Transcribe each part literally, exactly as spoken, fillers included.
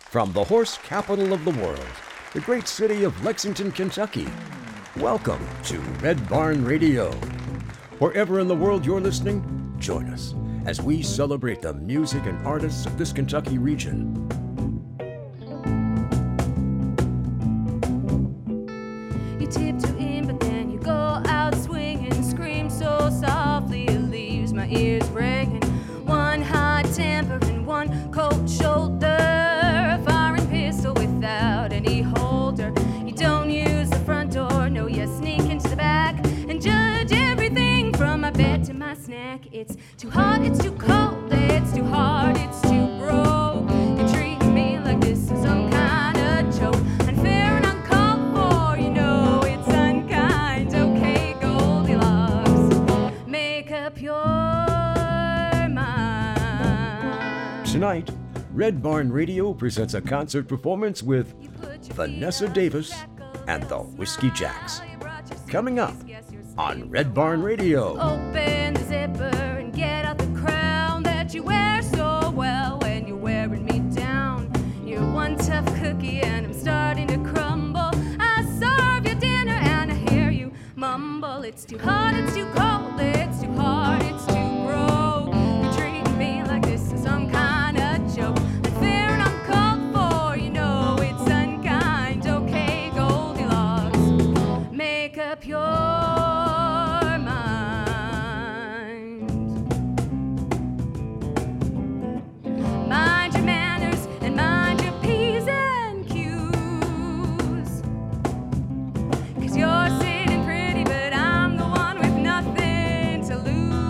From the horse capital of the world, the great city of Lexington, Kentucky, welcome to Red Barn Radio. Wherever in the world you're listening, join us as we celebrate the music and artists of this Kentucky region. You tiptoe in, but then you go out swinging, scream so softly it leaves my ears ringing. One hot temper and one cold shoulder, a firing pistol without any holder. You don't use the front door, no, you sneak into the back and judge everything from my bed to my snack. It's too hot, it's too cold, it's too hard, it's too broke. You treat me like this is some kind of joke. Unfair and uncalled for, you know it's unkind. Okay, Goldilocks, make up your mind. Tonight, Red Barn Radio presents a concert performance with Vanessa Davis and the Whiskey Jacks. Coming up on Red Barn Radio. Open the zipper and get out the crown that you wear so well when you're wearing me down. You're one tough cookie and I'm starting to crumble. I serve you dinner and I hear you mumble. It's too hot, it's too cold, it's too hard, it's too broke. You're treating me like this is some kind of joke. Unfair and uncalled for, you know it's unkind. Okay, Goldilocks, make up your mind your manners and mind your P's and Q's. Cause you're sitting pretty, but I'm the one with nothing to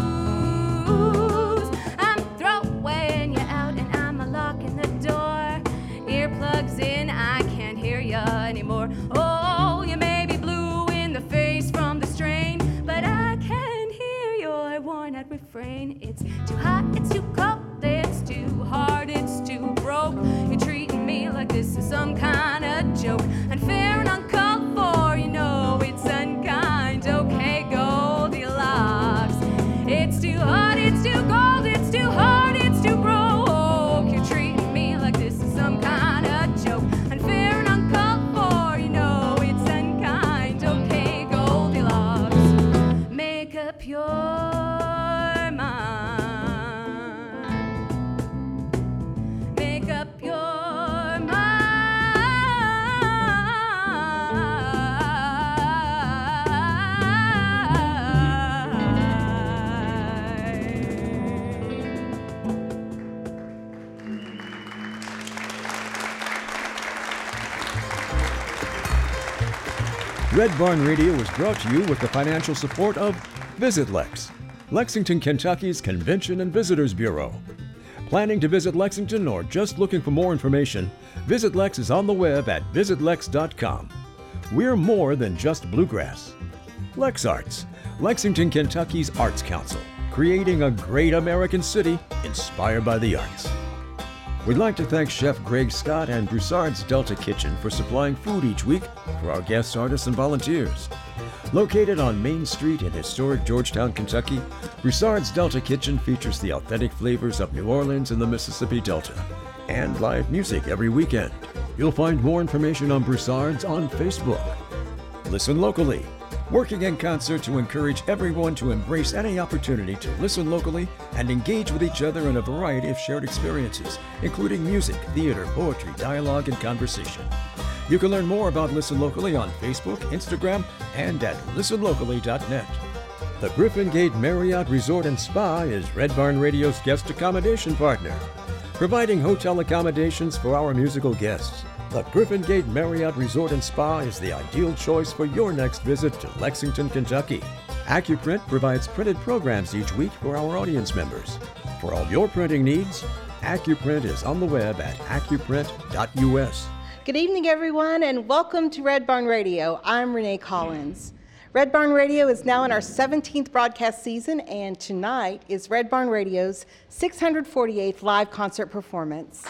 lose. I'm throwing you out and I'm a locking the door. Earplugs in, I can't hear ya anymore. Oh, you may be blue in the face from the strain, but I can hear your worn out refrain. It's too hot, it's too cold, it's too hard, it's too broke. You're treating me like this is some kind of joke. Unfair and uncalled for, you know it's unkind. Okay, Goldilocks, it's too hot, it's too cold, it's too hard, it's too broke. You're treating me like this is some kind of joke. Unfair and uncalled for, you know it's unkind. Okay, Goldilocks, make up your mind. Make up your Red Barn Radio is brought to you with the financial support of Visit Lex, Lexington, Kentucky's Convention and Visitors Bureau. Planning to visit Lexington or just looking for more information, Visit Lex is on the web at visit lex dot com. We're more than just bluegrass. Lex Arts, Lexington, Kentucky's Arts Council, creating a great American city inspired by the arts. We'd like to thank Chef Greg Scott and Broussard's Delta Kitchen for supplying food each week for our guest artists and volunteers. Located on Main Street in historic Georgetown, Kentucky, Broussard's Delta Kitchen features the authentic flavors of New Orleans and the Mississippi Delta, and live music every weekend. You'll find more information on Broussard's on Facebook. Listen locally, working in concert to encourage everyone to embrace any opportunity to listen locally and engage with each other in a variety of shared experiences, including music, theater, poetry, dialogue, and conversation. You can learn more about Listen Locally on Facebook, Instagram, and at listen locally dot net. The Griffin Gate Marriott Resort and Spa is Red Barn Radio's guest accommodation partner, providing hotel accommodations for our musical guests. The Griffin Gate Marriott Resort and Spa is the ideal choice for your next visit to Lexington, Kentucky. AccuPrint provides printed programs each week for our audience members. For all your printing needs, AccuPrint is on the web at accuprint dot U S. Good evening, everyone, and welcome to Red Barn Radio. I'm Renee Collins. Red Barn Radio is now in our seventeenth broadcast season, and tonight is Red Barn Radio's six hundred forty-eighth live concert performance.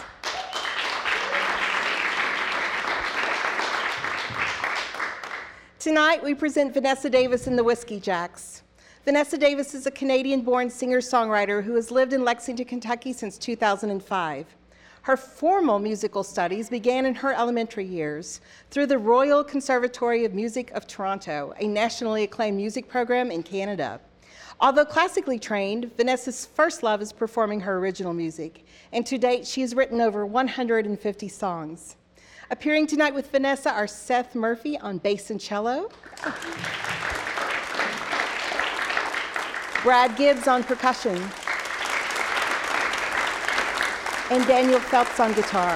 Tonight, we present Vanessa Davis and the Whiskey Jacks. Vanessa Davis is a Canadian-born singer-songwriter who has lived in Lexington, Kentucky since two thousand five. Her formal musical studies began in her elementary years through the Royal Conservatory of Music of Toronto, a nationally acclaimed music program in Canada. Although classically trained, Vanessa's first love is performing her original music, and to date, she has written over one hundred fifty songs. Appearing tonight with Vanessa are Seth Murphy on bass and cello, Brad Gibbs on percussion, and Daniel Phelps on guitar.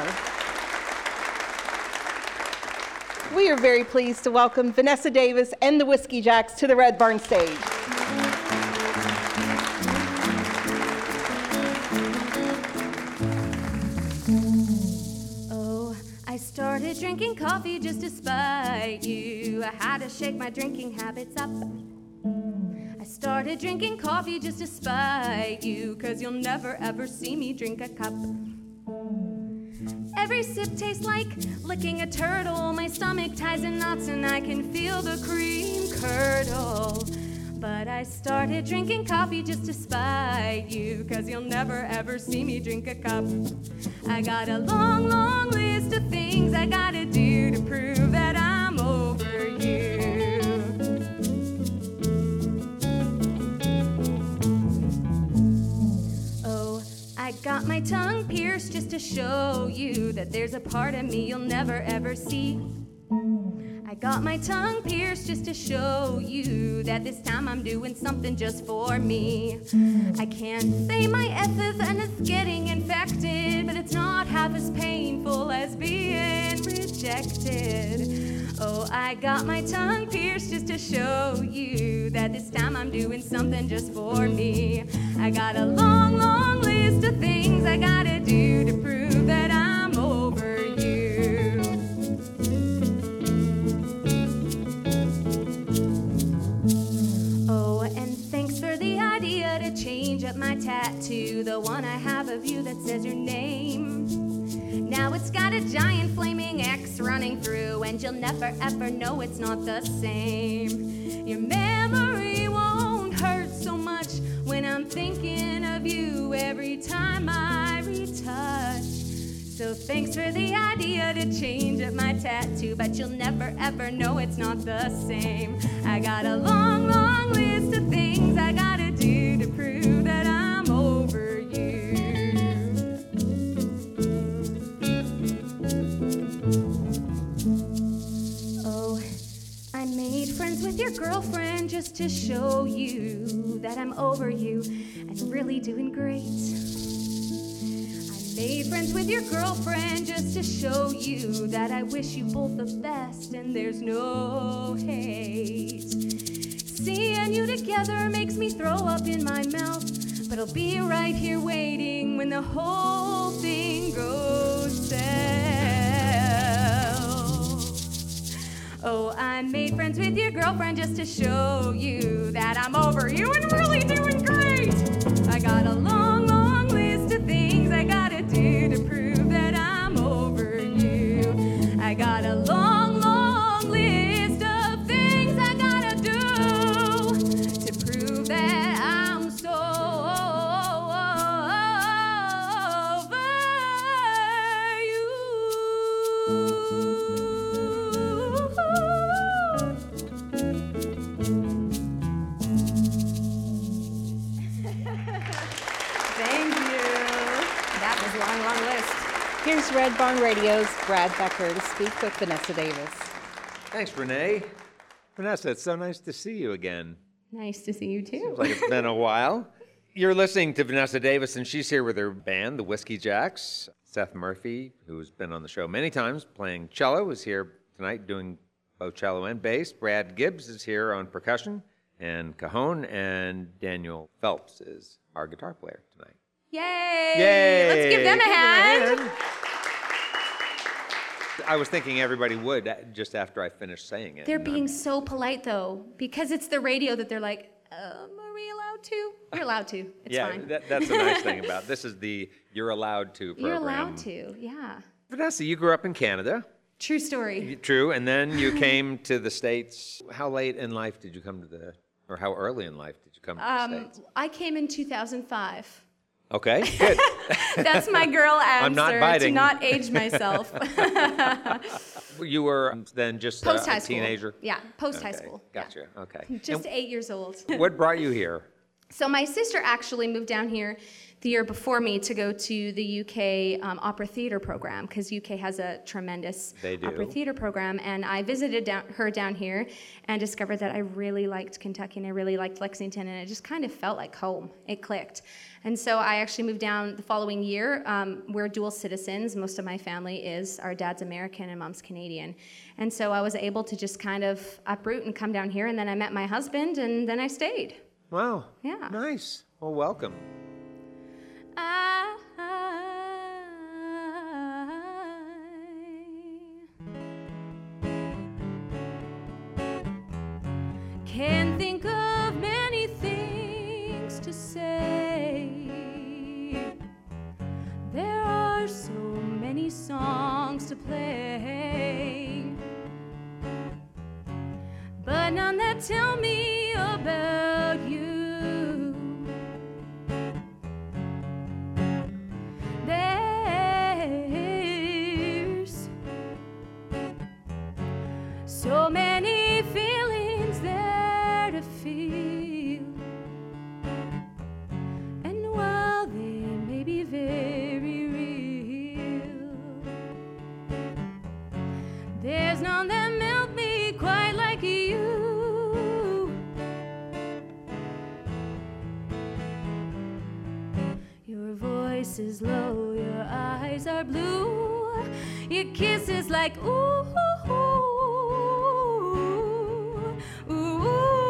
We are very pleased to welcome Vanessa Davis and the Whiskey Jacks to the Red Barn stage. Oh, I started drinking coffee just to spite you. I had to shake my drinking habits up. I started drinking coffee just to spite you, 'cause you'll never ever see me drink a cup. Every sip tastes like licking a turtle. My stomach ties in knots and I can feel the cream curdle. But I started drinking coffee just to spite you, 'cause you'll never ever see me drink a cup. I got a long, long list of things I gotta do to prove that I'm over you. Oh, I got my tongue pierced just to show you that there's a part of me you'll never ever see. I got my tongue pierced just to show you that this time I'm doing something just for me. I can't say my S's and it's getting infected, but it's not half as painful as being rejected. Oh, I got my tongue pierced just to show you that this time I'm doing something just for me. I got a long, long list of things I gotta do to prove that I'm over you. Oh, and thanks for the idea to change up my tattoo, the one I have of you that says your name. Now it's got a giant flaming X running through, and you'll never ever know it's not the same. Your memory won't hurt so much when I'm thinking of you every time I retouch. So thanks for the idea to change up my tattoo, but you'll never ever know it's not the same. I got a long, long list of things I gotta do to prove that I'm over you. Oh, I made friends with your girlfriend just to show you that I'm over you and really doing great. Made friends with your girlfriend just to show you that I wish you both the best and there's no hate. Seeing you together makes me throw up in my mouth, but I'll be right here waiting when the whole thing goes south. Oh, I made friends with your girlfriend just to show you that I'm over you and really doing great. I got a long, long list of things I gotta do to prove that I'm over you. I got a long, long list of things I gotta do to prove that I'm so over you. Thank you. That was a long, long list. Here's Red Barn Radio's Brad Becker to speak with Vanessa Davis. Thanks, Renee. Vanessa, it's so nice to see you again. Nice to see you too. Seems like it's been a while. You're listening to Vanessa Davis, and she's here with her band, the Whiskey Jacks. Seth Murphy, who's been on the show many times, playing cello, is here tonight doing both cello and bass. Brad Gibbs is here on percussion and cajon, and Daniel Phelps is our guitar player tonight. Yay! Yay! Let's give them a Give hand. them a hand. I was thinking everybody would uh, just after I finished saying it. They're and being I'm- so polite though, because it's the radio that they're like, um, are we allowed to? You're allowed to. It's yeah, fine. that, that's the nice thing about it. This is the You're Allowed To program. You're allowed to, yeah. Vanessa, you grew up in Canada. True story. True, and then you came to the States. How late in life did you come to the, or how early in life did you come to the Um, States? I came in two thousand five. Okay, good. That's my girl answer. I'm not biting. To not age myself. You were then just Post a, high a school. teenager? Yeah, post high Okay, school. Gotcha. Yeah. Okay. Just eight years old. And what brought you here? So my sister actually moved down here the year before me to go to the U K um, opera theater program, because U K has a tremendous They do. opera theater program. And I visited down, her down here and discovered that I really liked Kentucky and I really liked Lexington, and it just kind of felt like home. It clicked. And so I actually moved down the following year. Um, we're dual citizens. Most of my family is, our dad's American and mom's Canadian. And so I was able to just kind of uproot and come down here, and then I met my husband, and then I stayed. Wow. Yeah. Nice. Well, welcome. I can't think of many things to say. There are so many songs to play, but none that tell me about you. There's so many feelings there to feel, and while they may be very real, there's none that melt me quite like you. Your voice is low, your eyes are blue, your kiss is like ooh, ooh, ooh,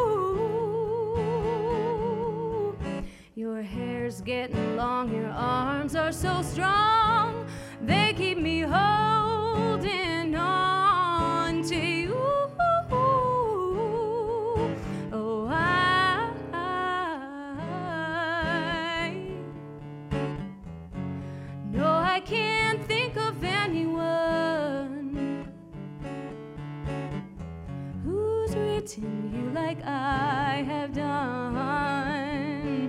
ooh. Your hair's getting long, your arms are so strong, they keep me holding on to you. Oh, I, I no, I can't think of anyone who's written you like I have done.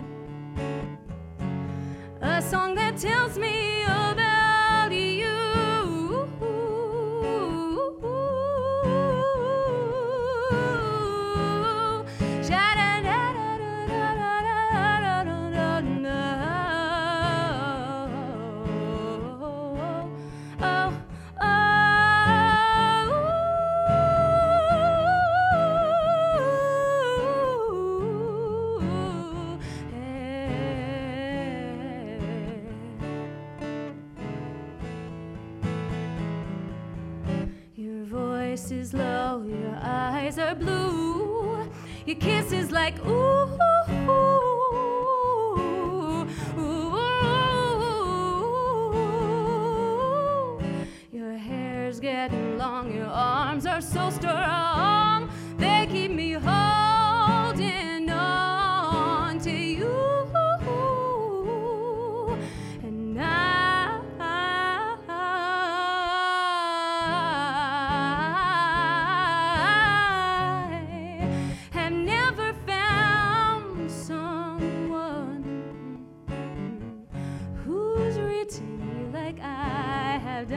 A song that tells me about you. Your voice is low, your eyes are blue, your kiss is like ooh, ooh, ooh, ooh. Your hair's getting long, your arms are so strong, they keep me holding on to you. And I, I have never found someone who's written you like I have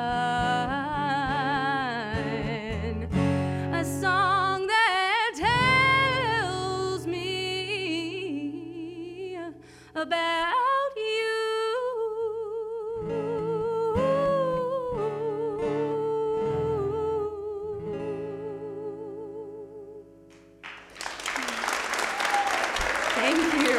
done. A song that tells me about Thank you.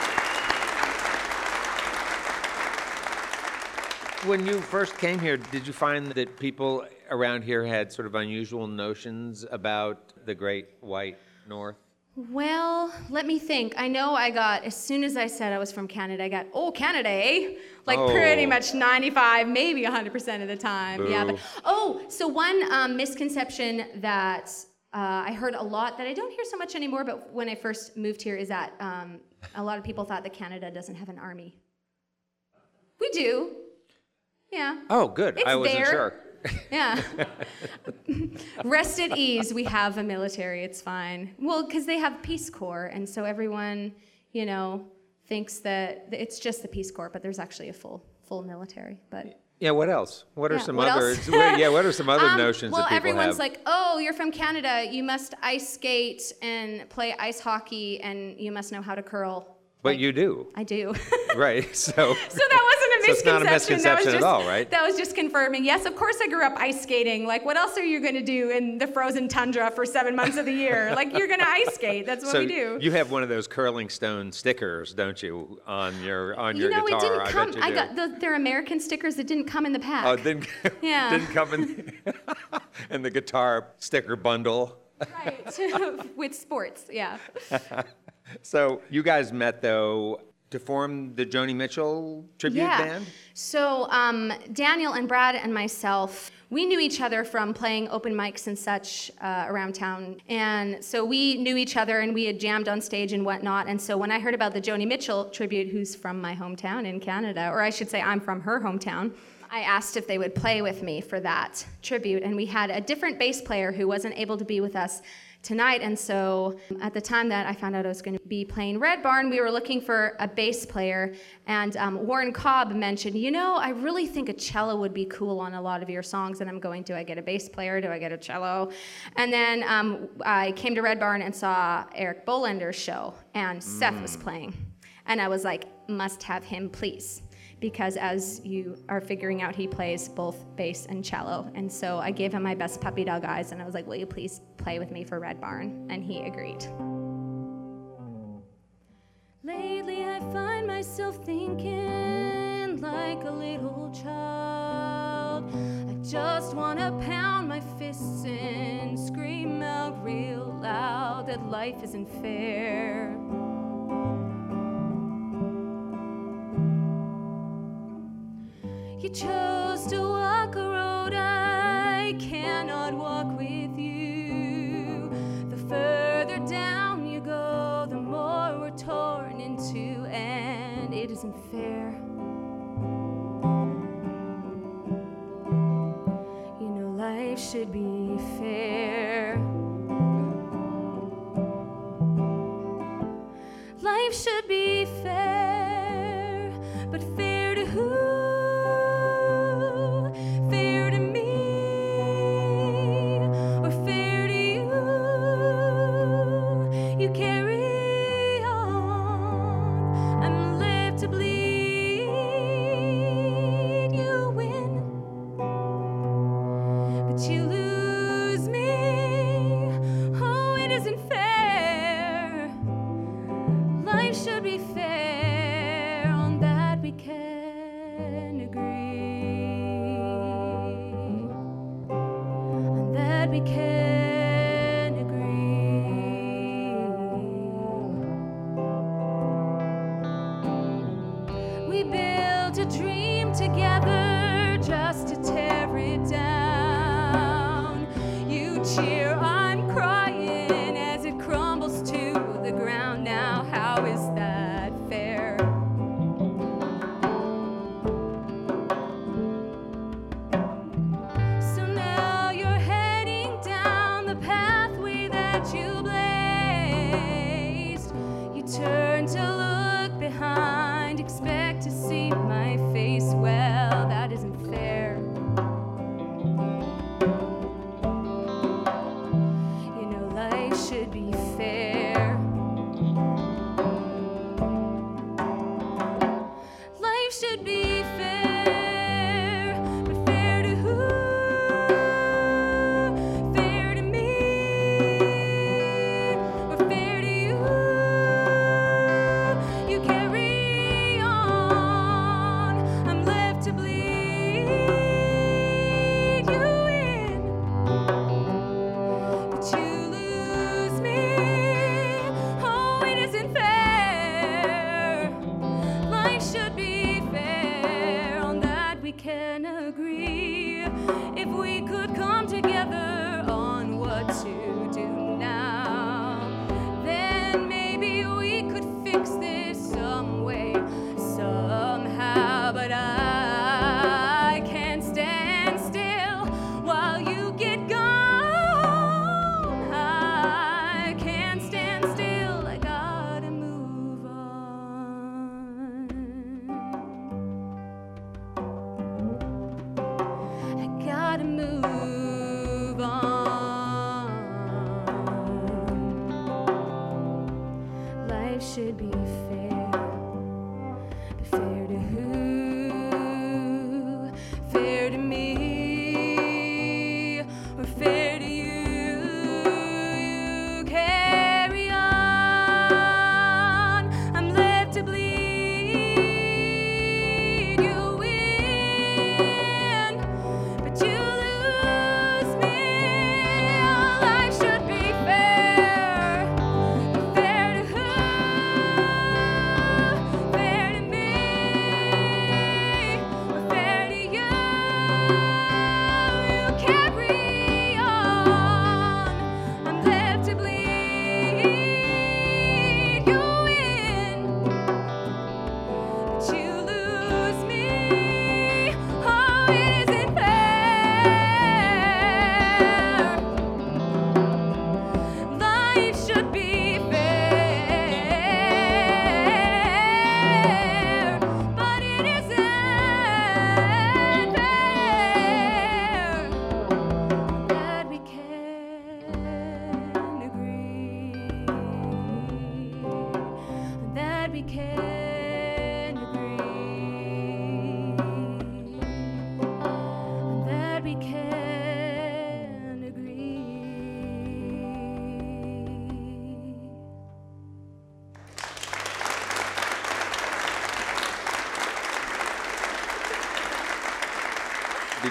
When you first came here, did you find that people around here had sort of unusual notions about the Great White North? Well, let me think. I know I got, as soon as I said I was from Canada, I got, oh, Canada, eh? Like Oh. pretty much ninety-five, maybe one hundred percent of the time. Yeah, Boo. but, oh, so one um, misconception that uh, I heard a lot that I don't hear so much anymore, but when I first moved here is that um, a lot of people thought that Canada doesn't have an army. We do. Yeah. Oh, good. It's I wasn't there. sure. Yeah. Rest at ease. We have a military. It's fine. Well, because they have Peace Corps, and so everyone, you know, thinks that it's just the Peace Corps, but there's actually a full full military. But Yeah, what else? What are Yeah, some what other else? well, yeah, what are some other Um, notions well, that people everyone's have? like, oh, you're from Canada, you must ice skate and play ice hockey, and you must know how to curl. But Like, you do. I do. Right. So So that wasn't a So it's not a misconception. that was misconception at just, all, right? That was just confirming. Yes, of course I grew up ice skating. Like, what else are you going to do in the frozen tundra for seven months of the year? Like, you're going to ice skate. That's what so we do. you have one of those curling stone stickers, don't you, on your on You your know, guitar? it didn't I come. bet you I do. got the, they're American stickers that didn't come in the pack. Oh, it didn't Yeah. didn't come in in the guitar sticker bundle. Right. With sports, yeah. So you guys met though to form the Joni Mitchell tribute yeah. band? So um, Daniel and Brad and myself, we knew each other from playing open mics and such uh, around town. And so we knew each other and we had jammed on stage and whatnot. And so when I heard about the Joni Mitchell tribute, who's from my hometown in Canada, or I should say I'm from her hometown, I asked if they would play with me for that tribute. And we had a different bass player who wasn't able to be with us tonight. And so at the time that I found out I was going to be playing Red Barn, we were looking for a bass player. And um, Warren Cobb mentioned, you know, I really think a cello would be cool on a lot of your songs. And I'm going, do I get a bass player? Do I get a cello? And then um, I came to Red Barn and saw Eric Bolender's show, and mm. Seth was playing. And I was like, must have him, please. Because as you are figuring out, he plays both bass and cello. And so I gave him my best puppy dog eyes, and I was like, will you please play with me for Red Barn? And he agreed. Lately I find myself thinking like a little child. I just want to pound my fists and scream out real loud that life isn't fair. You chose to walk a road I cannot walk with you. The further down you go, the more we're torn into, and it isn't fair. You know, life should be fair. Life should be fair, but fair to who?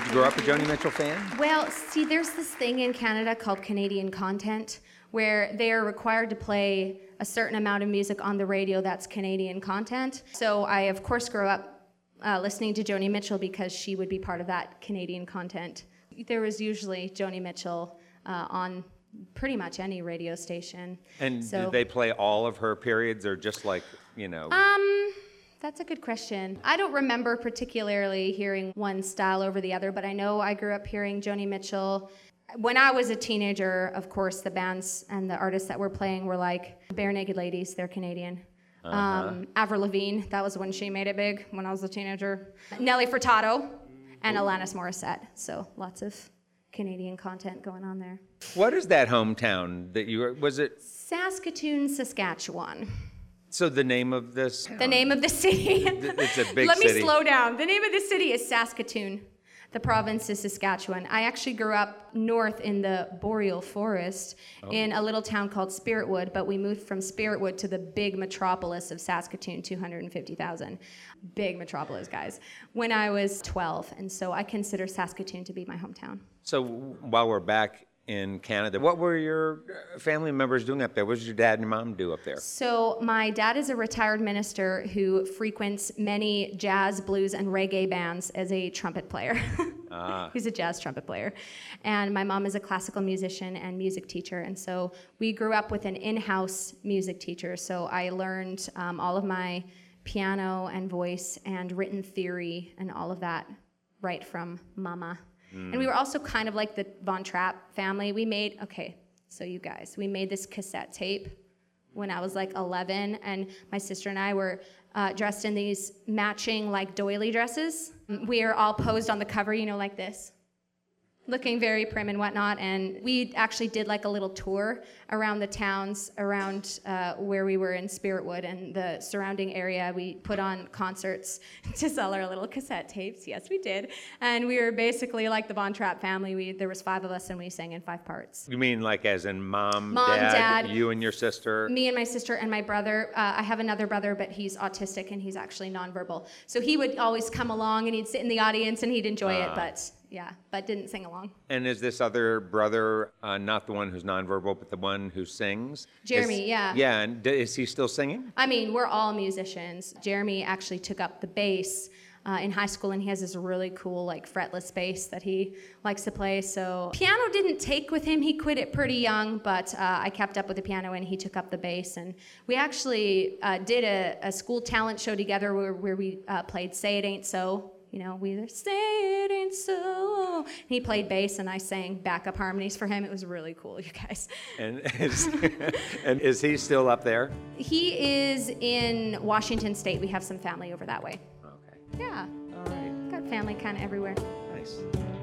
you grow up a Joni Mitchell fan? Well, see, there's this thing in Canada called Canadian content, where they are required to play a certain amount of music on the radio that's Canadian content. So I, of course, grew up uh, listening to Joni Mitchell because she would be part of that Canadian content. There was usually Joni Mitchell uh, on pretty much any radio station. And so, did they play all of her periods, or just like, you know? Um, that's a good question. I don't remember particularly hearing one style over the other, but I know I grew up hearing Joni Mitchell. When I was a teenager, of course, the bands and the artists that were playing were like Bare Naked Ladies, they're Canadian. Uh-huh. Um, Avril Lavigne, that was when she made it big, when I was a teenager. Nelly Furtado, and Alanis Morissette. So lots of Canadian content going on there. What is that hometown that you were, was it? Saskatoon, Saskatchewan. So the name of this? The name of the city. It's a big Let city. Let me slow down. The name of the city is Saskatoon. The province is Saskatchewan. I actually grew up north in the boreal forest oh. in a little town called Spiritwood, but we moved from Spiritwood to the big metropolis of Saskatoon, two hundred fifty thousand. Big metropolis, guys, when I was twelve, and so I consider Saskatoon to be my hometown. So while we're back in Canada, what were your family members doing up there? What did your dad and your mom do up there? So my dad is a retired minister who frequents many jazz, blues, and reggae bands as a trumpet player. Ah. He's a jazz trumpet player. And my mom is a classical musician and music teacher. And so we grew up with an in-house music teacher. So I learned um, all of my piano and voice and written theory and all of that right from Mama. Mm. And we were also kind of like the Von Trapp family. We made, okay, so you guys, we made this cassette tape when I was like eleven, and my sister and I were uh, dressed in these matching like doily dresses. We are all posed on the cover, you know, like this, looking very prim and whatnot, and we actually did like a little tour around the towns around uh, where we were in Spiritwood and the surrounding area. We put on concerts to sell our little cassette tapes. Yes, we did. And we were basically like the Von Trapp family. We There was five of us, and we sang in five parts. You mean like as in mom, mom dad, dad, you and your sister? Me and my sister and my brother. Uh, I have another brother, but he's autistic, and he's actually nonverbal. So he would always come along, and he'd sit in the audience, and he'd enjoy uh. it, but... Yeah, but didn't sing along. And is this other brother uh, not the one who's nonverbal, but the one who sings? Jeremy, is, yeah. Yeah, and d- is he still singing? I mean, we're all musicians. Jeremy actually took up the bass uh, in high school, and he has this really cool, like, fretless bass that he likes to play. So piano didn't take with him. He quit it pretty young, but uh, I kept up with the piano, and he took up the bass. And we actually uh, did a, a school talent show together where, where we uh, played Say It Ain't So. You know, we either say it ain't so. And he played bass, and I sang backup harmonies for him. It was really cool, you guys. And is, and is he still up there? He is in Washington State. We have some family over that way. Okay. Yeah. All right. Got family kind of everywhere. Nice.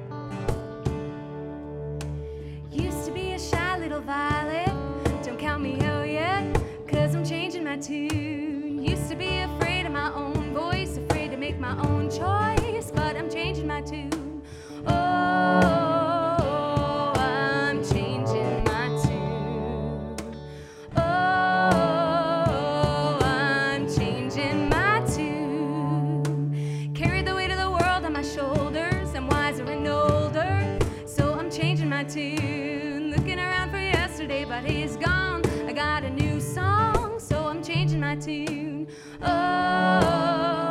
Used to be a shy little violet. Don't count me out yet, 'cause I'm changing my tune. Used to be afraid of my own voice, afraid to make my own choice, but I'm changing my tune. Oh, I'm changing my tune. Oh, I'm changing my tune. Carry the weight of the world on my shoulders. I'm wiser and older, so I'm changing my tune. Looking around for yesterday, but he's gone. I got a new song, so I'm changing my tune. Oh.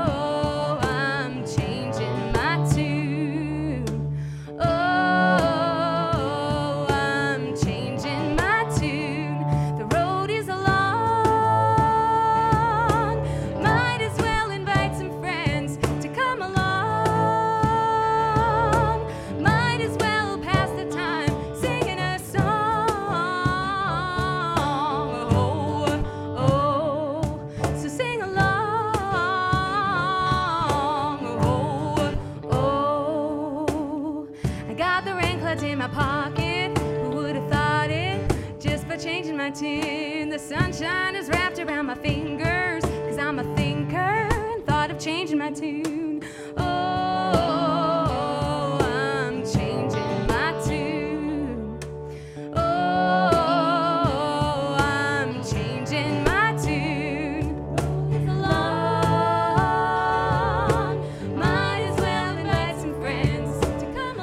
Tune. The sunshine is wrapped around my fingers, 'cause I'm a thinker and thought of changing my tune. Oh, I'm changing my tune. Oh, I'm changing my tune. It's long, might as well invite some friends to come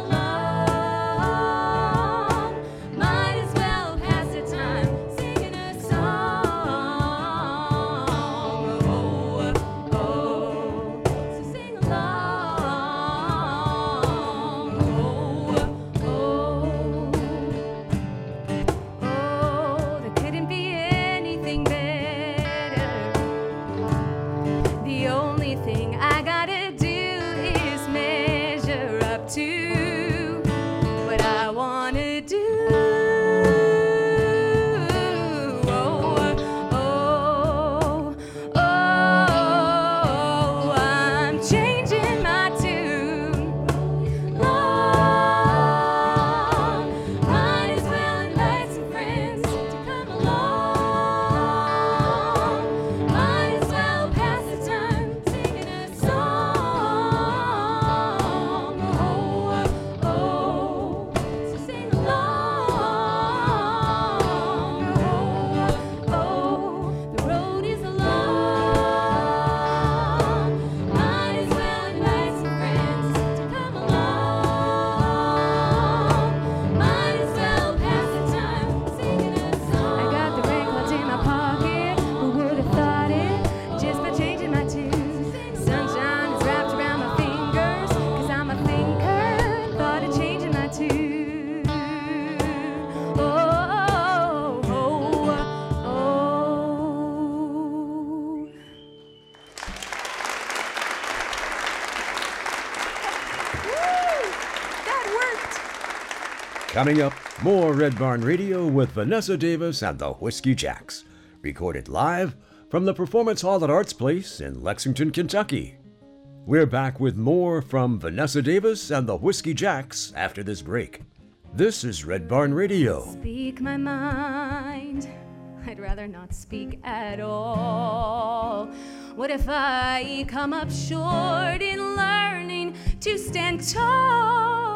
Coming up, more Red Barn Radio with Vanessa Davis and the Whiskey Jacks, recorded live from the Performance Hall at Arts Place in Lexington, Kentucky. We're back with more from Vanessa Davis and the Whiskey Jacks after this break. This is Red Barn Radio. Speak my mind, I'd rather not speak at all. What if I come up short in learning to stand tall?